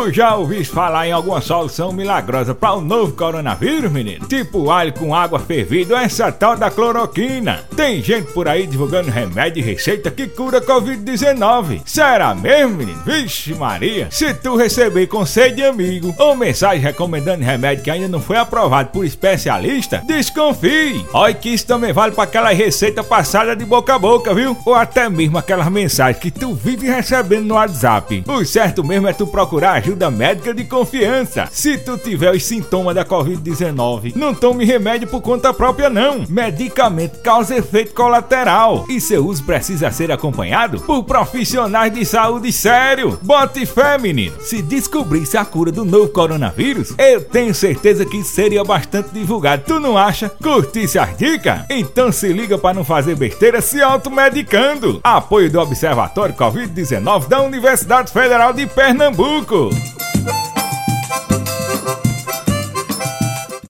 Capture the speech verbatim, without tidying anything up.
Tu já ouviste falar em alguma solução milagrosa para o novo coronavírus, menino? Tipo alho com água fervida ou essa tal da cloroquina. Tem gente por aí divulgando remédio e receita que cura covid dezenove. Será mesmo, menino? Vixe Maria! Se tu receber conselho de amigo ou mensagem recomendando remédio que ainda não foi aprovado por especialista, desconfie! Olha que isso também vale para aquela receita passada de boca a boca, viu? Ou até mesmo aquelas mensagens que tu vive recebendo no WhatsApp. O certo mesmo é tu procurar ajuda médica de confiança. Se tu tiver os sintomas da covid dezenove, não tome remédio por conta própria não. Medicamento causa efeito colateral e seu uso precisa ser acompanhado por profissionais de saúde sério. Bote fé, menino. Se descobrisse a cura do novo coronavírus, eu tenho certeza que seria bastante divulgado. Tu não acha? Curtisse as dicas? Então se liga para não fazer besteira se automedicando. Apoio do Observatório covid dezenove da Universidade Federal de Pernambuco.